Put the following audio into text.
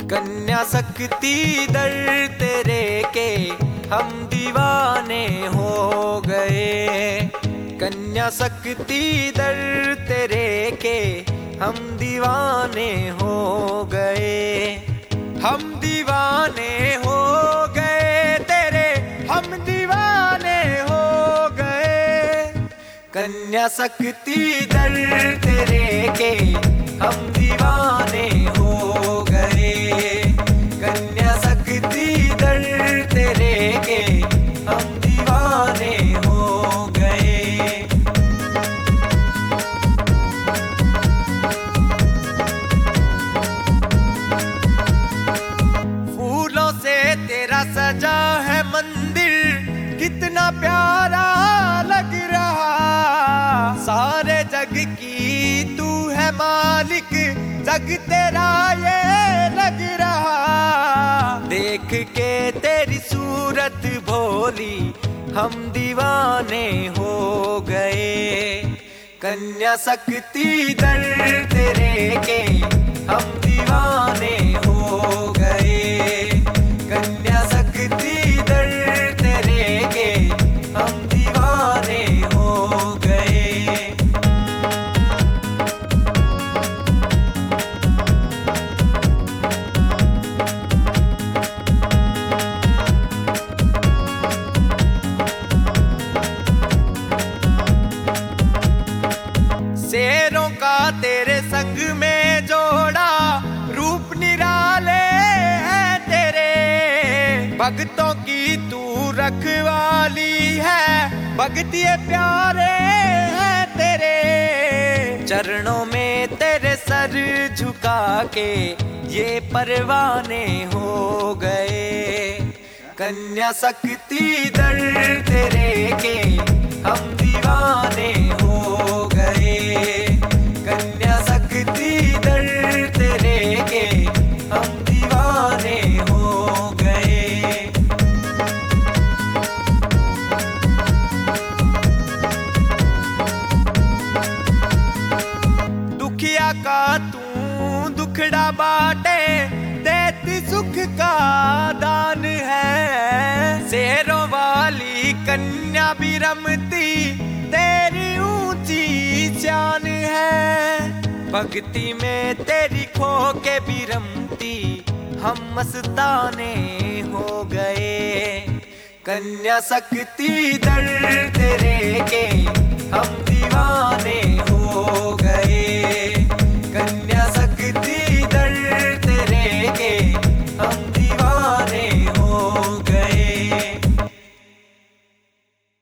कन्या शक्ति दर तेरे के हम दीवाने हो गए। कन्या शक्ति दर तेरे के हम दीवाने हो गए। हम दीवाने हो गए तेरे, हम दीवाने हो गए। कन्या शक्ति दर तेरे के हम दीवाने हो गए। कन्या शक्ति दर तेरे के हम दीवाने हो गए। फूलों से तेरा सजा है मंदिर, कितना प्यारा लग रहा। सारे जग की तू है मालिक, जग तेरा ये लग रहा। देख के तेरी सूरत भोली हम दीवाने हो गए। कन्या शक्ति दर तेरे के हम दीवाने हो गए। कन्या शक्ति दर तेरे के हम दीवाने हो गए। शेरों का तेरे संग में जोड़ा, रूप निराले हैं तेरे। भक्तों की तू रखवाली है, भक्त ये प्यारे हैं तेरे। चरणों में तेरे सर झुका के ये परवाने हो गए। कन्या शक्ति दर तेरे के हम दीवाने हो गए। कन्या शक्ति दर तेरे के हम दीवाने हो गए। दुखिया का तू दुखड़ा बाटे, देती सुख का दान है। शेरों वाली कन्या भी रमती, तेरी ऊंची शान है। भक्ति में तेरी खो के भी रमती, हम मस्ताने हो गए। कन्या शक्ति दर तेरे